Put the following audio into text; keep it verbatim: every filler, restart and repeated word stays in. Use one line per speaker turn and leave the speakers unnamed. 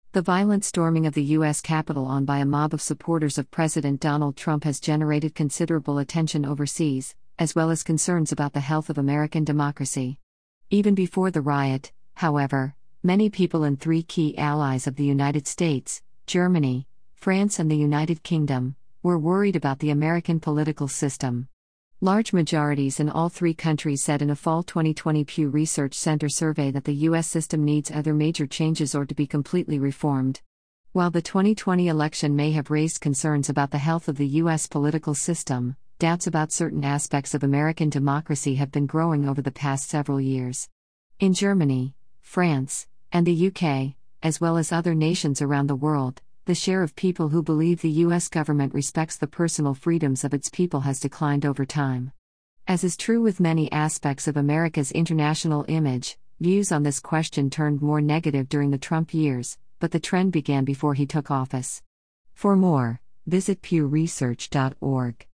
The violent storming of the U S Capitol on by a mob of supporters of President Donald Trump has generated considerable attention overseas, as well as concerns about the health of American democracy. Even before the riot, however, many people in three key allies of the United States, Germany, France and the United Kingdom, were worried about the American political system. Large majorities in all three countries said in a fall twenty twenty Pew Research Center survey that the U S system needs either major changes or to be completely reformed. While the twenty twenty election may have raised concerns about the health of the U S political system, doubts about certain aspects of American democracy have been growing over the past several years. In Germany, France, and the U K, as well as other nations around the world, the share of people who believe the U S government respects the personal freedoms of its people has declined over time. As is true with many aspects of America's international image, views on this question turned more negative during the Trump years, but the trend began before he took office. For more, visit pew research dot org.